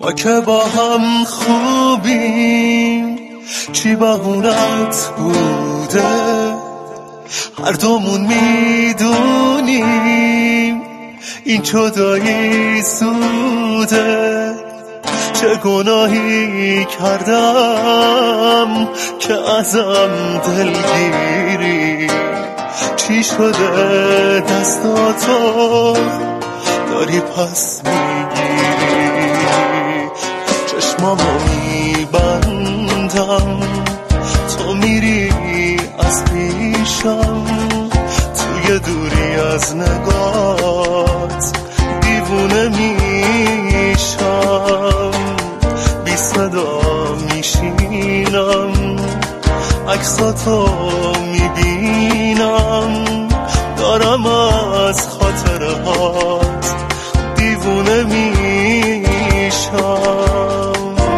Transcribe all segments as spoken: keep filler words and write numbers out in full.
ما که با هم خوبیم، چی بهونت بوده؟ هر دومون میدونیم این جدایی زوده. چه گناهی کردم که ازم دلگیری؟ چی شده دستاتو داری پس میگیری؟ چشمامو میبندم تو میری از پیشم، توی دوری از نگات دیوونه میشم. بی صدا میشینم عکساتو میبینم، دارم از خاطرهات دیوونه میشم.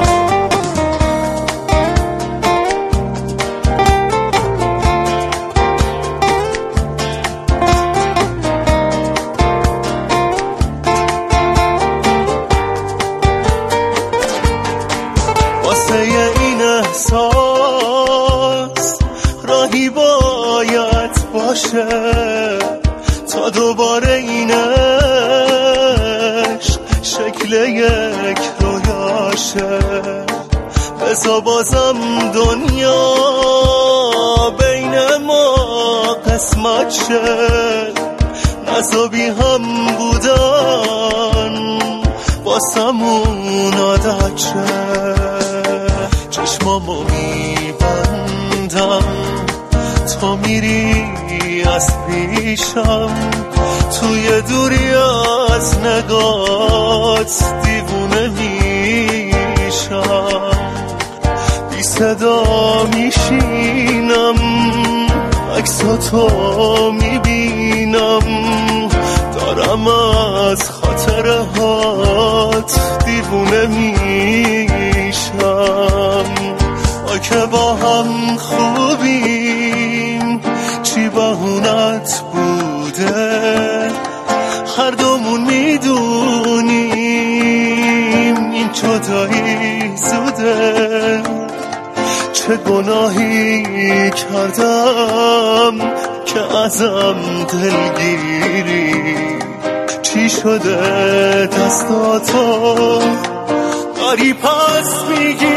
واسه این احساس راهی باید باشه تا دوباره این عشق شکل یک رویاشه. بذار بازم دنیا بین ما قسمت شه، نذابی هم بودن واسمون عادت شه. چشمامو میبندم تو میری از پیشم، توی دوری از نگات دیوونه میشم. بی صدا میشینم عکساتو میبینم، دارم از خاطرهات دیوونه میشم. ما که با هم خوبیم، چی بهونت بوده؟ هر دومون میدونیم این جدایی زوده. چه گناهی کردم که ازم دلگیری؟ چی شده دستاتو داری پس میگی؟